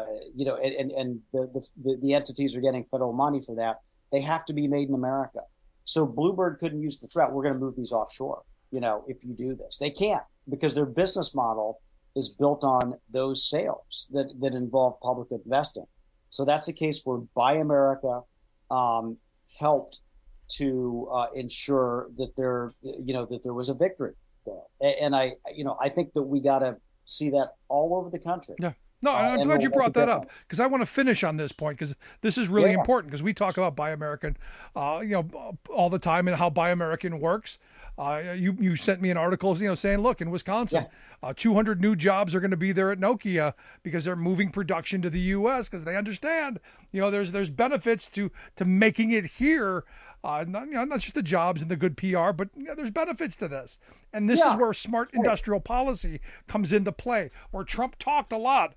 the entities are getting federal money for that, they have to be made in America. So Bluebird couldn't use the threat, we're going to move these offshore. If you do this, they can't, because their business model is built on those sales that involve public investing. So that's a case where Buy America helped to ensure that there was a victory there. And I think that we got to see that all over the country. Yeah. No, and I'm glad you brought that up, difference. because I want to finish on this point, because this is really important, because we talk about Buy American, all the time, and how Buy American works. You sent me an article, saying, look, in Wisconsin, 200 new jobs are going to be there at Nokia because they're moving production to the U.S. because they understand, there's benefits to making it here. Not just the jobs and the good PR, but there's benefits to this. And this is where smart industrial policy comes into play, where Trump talked a lot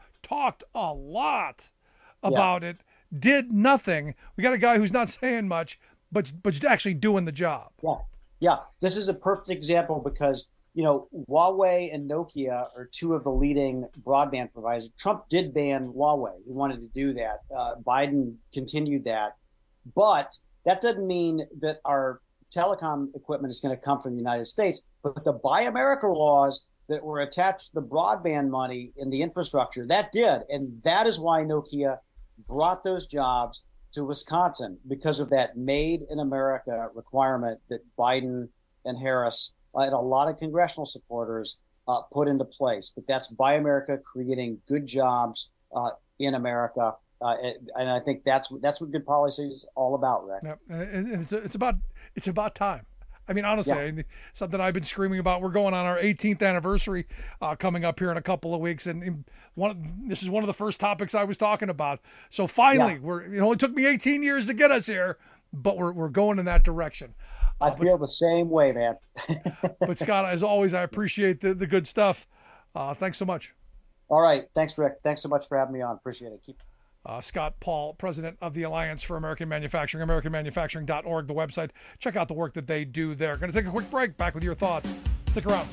about it, did nothing. We got a guy who's not saying much, but actually doing the job. Yeah. This is a perfect example because, Huawei and Nokia are two of the leading broadband providers. Trump did ban Huawei. He wanted to do that. Biden continued that. But that doesn't mean that our telecom equipment is going to come from the United States. But the Buy America laws that were attached to the broadband money in the infrastructure, that did. And that is why Nokia brought those jobs to Wisconsin, because of that Made in America requirement that Biden and Harris and a lot of congressional supporters put into place. But that's Buy America, creating good jobs in America. And I think that's what good policy is all about, Rick. Yep. And it's about time. I mean, honestly, something I've been screaming about. We're going on our 18th anniversary coming up here in a couple of weeks, and this is one of the first topics I was talking about. So finally, it took me 18 years to get us here, but we're going in that direction. I feel the same way, man. But Scott, as always, I appreciate the good stuff. Thanks so much. All right, thanks, Rick. Thanks so much for having me on. Appreciate it. Scott Paul, president of the Alliance for American Manufacturing, AmericanManufacturing.org, the website. Check out the work that they do there. Going to take a quick break. Back with your thoughts. Stick around.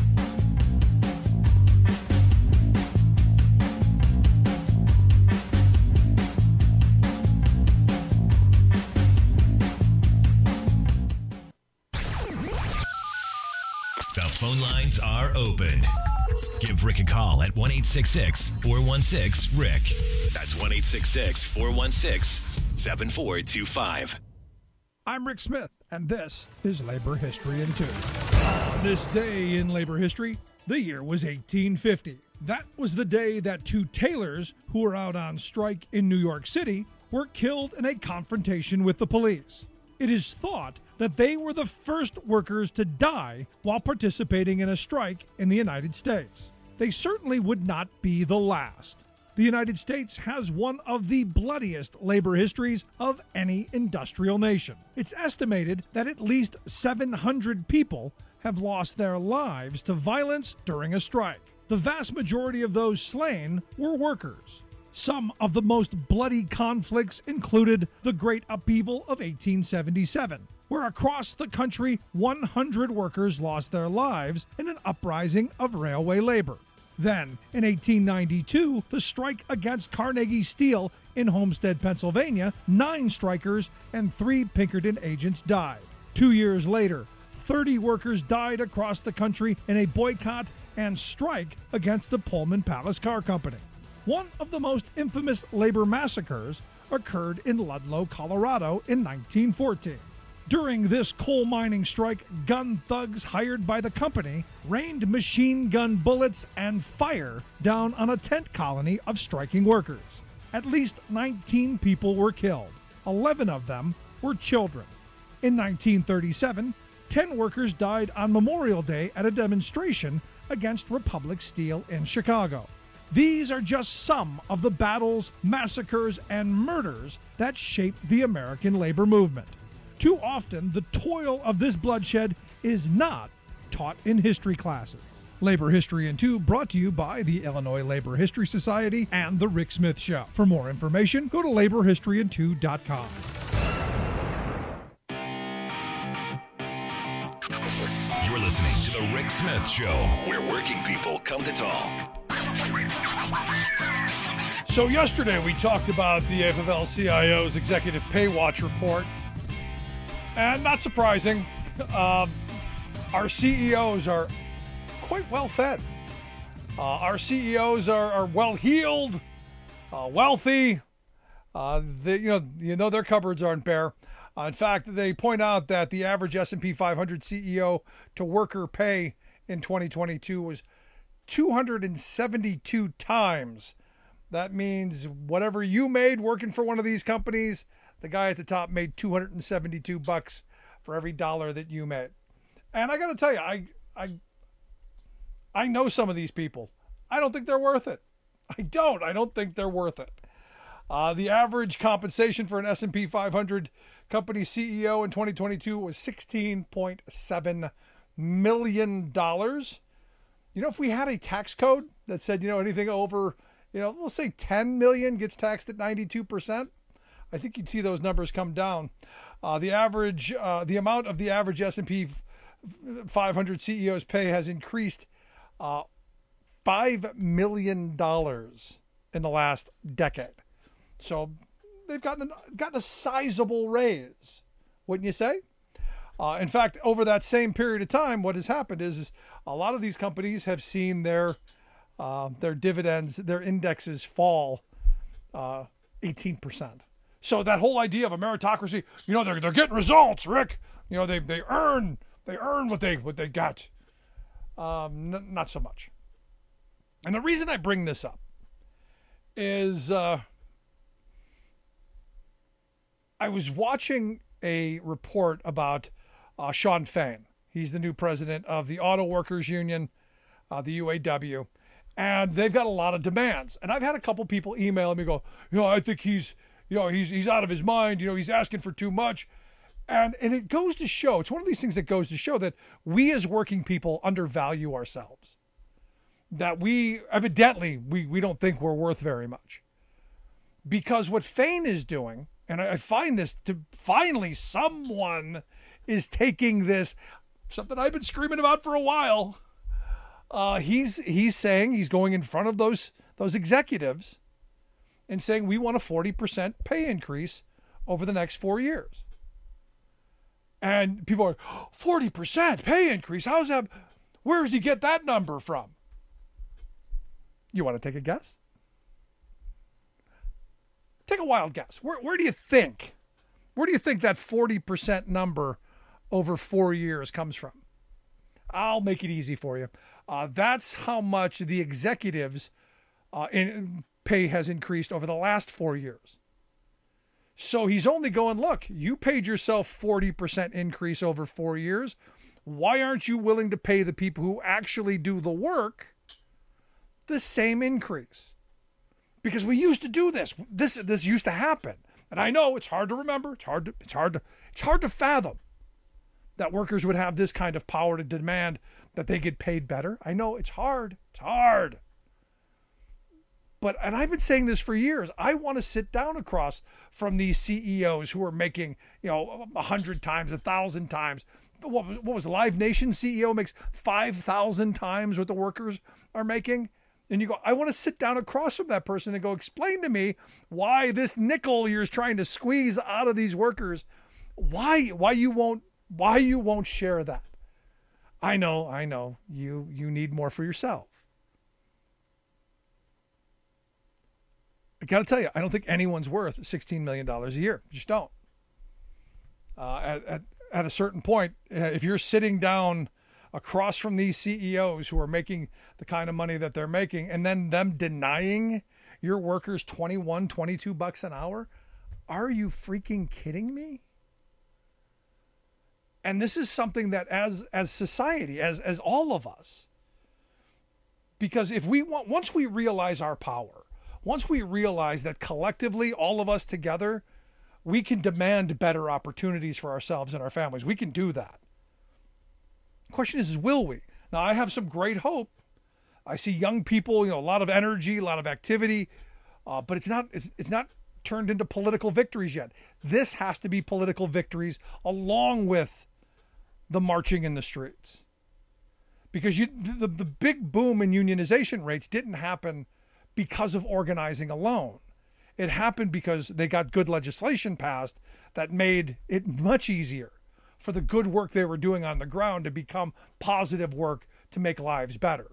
The phone lines are open. Give Rick a call at 1-866-416-RICK. That's 1-866-416-7425. I'm Rick Smith, and this is Labor History in 2. On this day in labor history, the year was 1850. That was the day that two tailors who were out on strike in New York City were killed in a confrontation with the police. It is thought that they were the first workers to die while participating in a strike in the United States. They certainly would not be the last. The United States has one of the bloodiest labor histories of any industrial nation. It's estimated that at least 700 people have lost their lives to violence during a strike. The vast majority of those slain were workers. Some of the most bloody conflicts included the Great Upheaval of 1877, where across the country 100 workers lost their lives in an uprising of railway labor. Then, in 1892, the strike against Carnegie Steel in Homestead, Pennsylvania, 9 strikers and 3 Pinkerton agents died. 2 years later, 30 workers died across the country in a boycott and strike against the Pullman Palace Car Company. One of the most infamous labor massacres occurred in Ludlow, Colorado in 1914. During this coal mining strike, gun thugs hired by the company rained machine gun bullets and fire down on a tent colony of striking workers. At least 19 people were killed. 11 of them were children. In 1937, 10 workers died on Memorial Day at a demonstration against Republic Steel in Chicago. These are just some of the battles, massacres, and murders that shaped the American labor movement. Too often, the toil of this bloodshed is not taught in history classes. Labor History in 2 brought to you by the Illinois Labor History Society and The Rick Smith Show. For more information, go to laborhistoryin2.com. You're listening to The Rick Smith Show, where working people come to talk. So yesterday we talked about the AFL-CIO's Executive Pay Watch report. And not surprising, our CEOs are quite well fed. Our CEOs are well heeled, wealthy. Their cupboards aren't bare. In fact, they point out that the average S&P 500 CEO to worker pay in 2022 was 272 times That means whatever you made working for one of these companies, the guy at the top made $272 for every dollar that you made. And I got to tell you, I know some of these people. I don't think they're worth it. I don't think they're worth it. The average compensation for an S&P 500 company CEO in 2022 was $16.7 million. You know, if we had a tax code that said, anything over, we'll say 10 million gets taxed at 92%, I think you'd see those numbers come down. The amount of the average S&P 500 CEO's pay has increased $5 million in the last decade. So they've gotten a sizable raise, wouldn't you say? In fact, over that same period of time, what has happened is a lot of these companies have seen their dividends, their indexes fall 18%. So that whole idea of a meritocracy, they're getting results, Rick. They earn what they got. Not so much. And the reason I bring this up is I was watching a report about Shawn Fain. He's the new president of the Auto Workers Union, the UAW, and they've got a lot of demands. And I've had a couple people email me go, I think he's out of his mind. He's asking for too much. And it goes to show, it's one of these things that goes to show that we as working people undervalue ourselves. That we don't think we're worth very much. Because what Fain is doing, and I find this to finally someone is taking this, something I've been screaming about for a while. He's saying, he's going in front of those executives and saying, we want a 40% pay increase over the next 4 years. And people are, 40% pay increase? How's that? Where does he get that number from? You want to take a guess? Take a wild guess. Where do you think that 40% number over 4 years comes from? I'll make it easy for you. That's how much the executives' in pay has increased over the last 4 years. So he's only going, look, you paid yourself 40% increase over 4 years. Why aren't you willing to pay the people who actually do the work the same increase? Because we used to do this. This used to happen. And I know it's hard to remember. It's hard to fathom that workers would have this kind of power to demand that they get paid better. I know it's hard. It's hard. And I've been saying this for years. I want to sit down across from these CEOs who are making, 100 times, 1,000 times. What was the Live Nation CEO makes 5,000 times what the workers are making? And you go, I want to sit down across from that person and go, explain to me why this nickel you're trying to squeeze out of these workers, why you won't share that. I know, you need more for yourself. I got to tell you, I don't think anyone's worth $16 million a year. You just don't. At a certain point, if you're sitting down across from these CEOs who are making the kind of money that they're making, and then them denying your workers $21, $22 an hour, are you freaking kidding me? And this is something that as society, as all of us, because once we realize our power, once we realize that collectively, all of us together, we can demand better opportunities for ourselves and our families. We can do that. The question is will we? Now, I have some great hope. I see young people, a lot of energy, a lot of activity, but it's not turned into political victories yet. This has to be political victories along with the marching in the streets. Because the big boom in unionization rates didn't happen because of organizing alone. It happened because they got good legislation passed that made it much easier for the good work they were doing on the ground to become positive work to make lives better.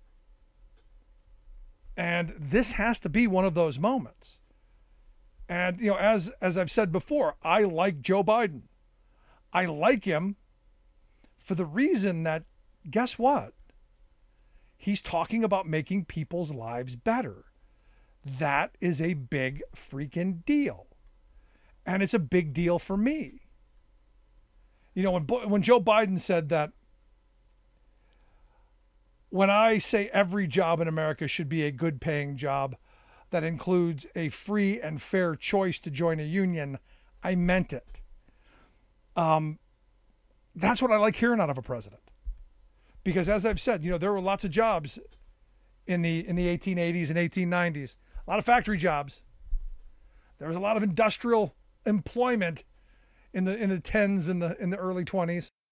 And this has to be one of those moments. And, as I've said before, I like Joe Biden. I like him for the reason that, guess what? He's talking about making people's lives better. That is a big freaking deal. And it's a big deal for me. You know, when Joe Biden said that, when I say every job in America should be a good paying job that includes a free and fair choice to join a union, I meant it. That's what I like hearing out of a president. Because as I've said, you know, there were lots of jobs in the 1880s and 1890s, a lot of factory jobs. There was a lot of industrial employment in the 10s and in the early 20s.